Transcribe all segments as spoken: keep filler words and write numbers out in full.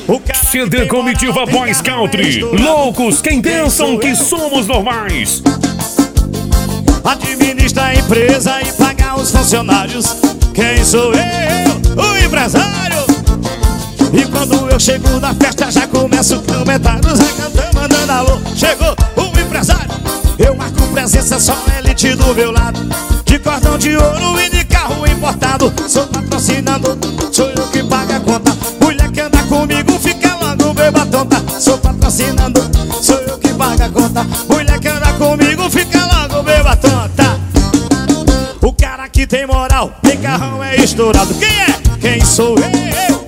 C D Comitiva Boys Country. Loucos, quem pensam que somos normais. Administra a empresa e paga os funcionários. Quem sou eu? O empresário. E quando eu chego na festa já começo comentários, vai cantando, mandando alô. Chegou o empresário. Eu marco presença, só elite do meu lado. De cordão de ouro e de carro importado. Sou patrocinador, sou eu que paga a conta. Mulher que anda comigo fica logo beba tonta. Sou patrocinador, sou eu que paga a conta. Mulher que anda comigo fica logo beba tonta. O cara que tem moral, tem carrão é estourado. Quem é? Quem sou eu?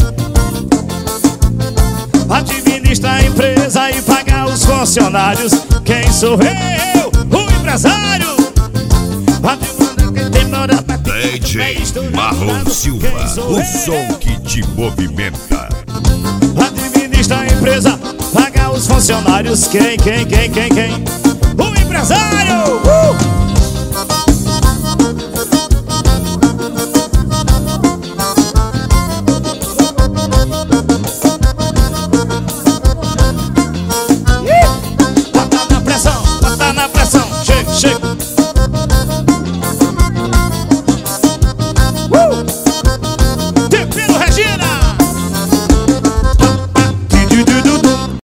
Administra a empresa e paga os funcionários. Quem sou eu? O empresário. D J Marlon Silva, o som que te movimenta. Administra a empresa, paga os funcionários. Quem, quem, quem, quem, quem? O empresário.